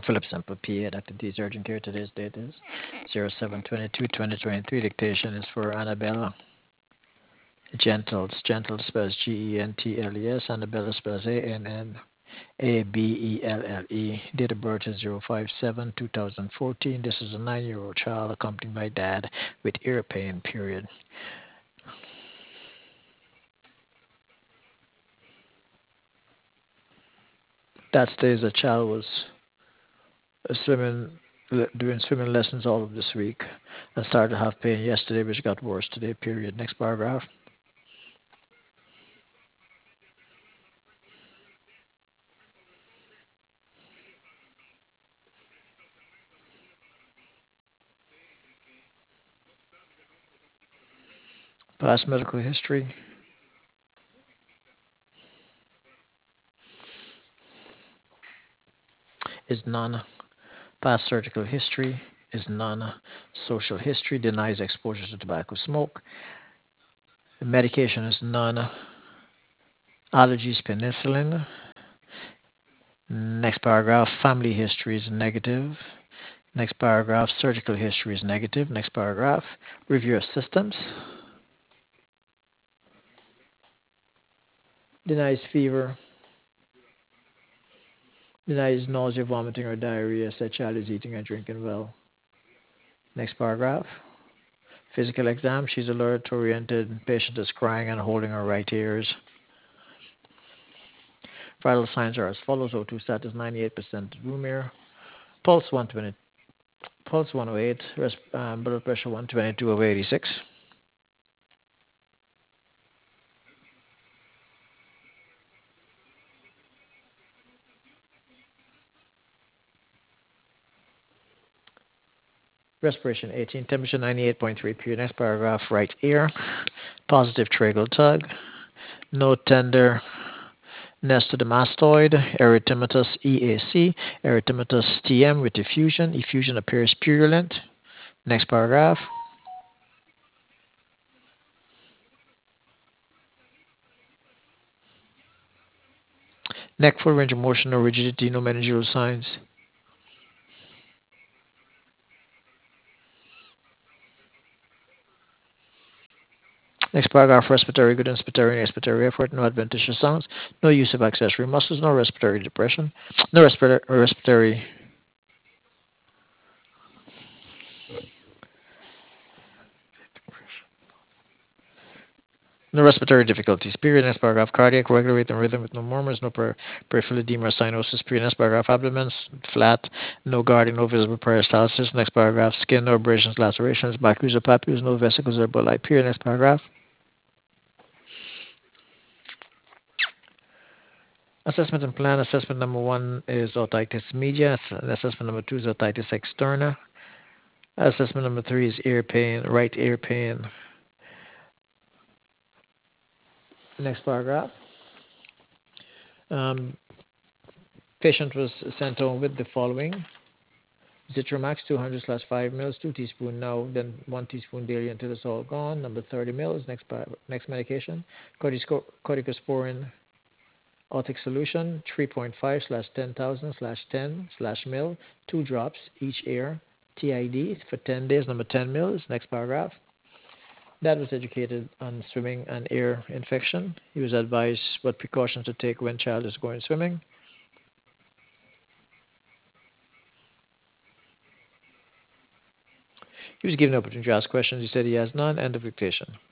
Philip Semple, PA, Dr. D's urgent care. Today's date is 07/22/2023. Dictation is for Annabella Gentles. Gentles spells Gentles. Annabella spells Annabelle. Date of birth is 057/2014. This is a 9-year-old child accompanied by dad with ear pain, period. That states the child was swimming, doing swimming lessons all of this week and started to have pain yesterday, which got worse today, period. Next paragraph. Past medical history is none. Past surgical history is none. Social history denies exposure to tobacco smoke. Medication is none. Allergies, penicillin. Next paragraph, family history is negative. Next paragraph, surgical history is negative. Next paragraph, review of systems. Denies fever. Denies nausea, vomiting, or diarrhea. Said child is eating and drinking well. Next paragraph, physical exam. She's alert, oriented. Patient is crying and holding her right ears. Vital signs are as follows: O2 status 98%, room air. Pulse 120, pulse 108, blood pressure 122 over 86. Respiration 18, temperature 98.3 pure. Next paragraph, right ear. Positive tragal tug. No tender nest to the mastoid. Erythematous EAC. Erythematous TM with effusion. Effusion appears purulent. Next paragraph. Neck full range of motion, no rigidity, no meningeal signs. Next paragraph, respiratory good, inspiratory and expiratory effort, no adventitious sounds, no use of accessory muscles, no respiratory depression, no respiratory no respiratory difficulties. Period. Next paragraph, cardiac, regular rate and rhythm with no murmurs, no peripheral edema or cyanosis. Period. Next paragraph, abdomen flat, no guarding, no visible peristalsis. Next paragraph, skin, no abrasions, lacerations, bacules or papules, no vesicles or bulli. Period. Next paragraph. Assessment and plan. Assessment number 1 is otitis media. Assessment number 2 is otitis externa. Assessment number 3 is ear pain, right ear pain. Next paragraph. Um, Patient was sent home with the following: Zitromax 200 slash 5 mils, 2 teaspoon now, then 1 teaspoon daily until it's all gone. Number 30 mils. Next medication: corticosporin Otic solution 3.5 slash 10,000 slash 10 slash mil, 2 drops each ear. TID for 10 days. Number 10 mils. Next paragraph. Dad was educated on swimming and ear infection. He was advised what precautions to take when child is going swimming. He was given the opportunity to ask questions. He said he has none. End of dictation.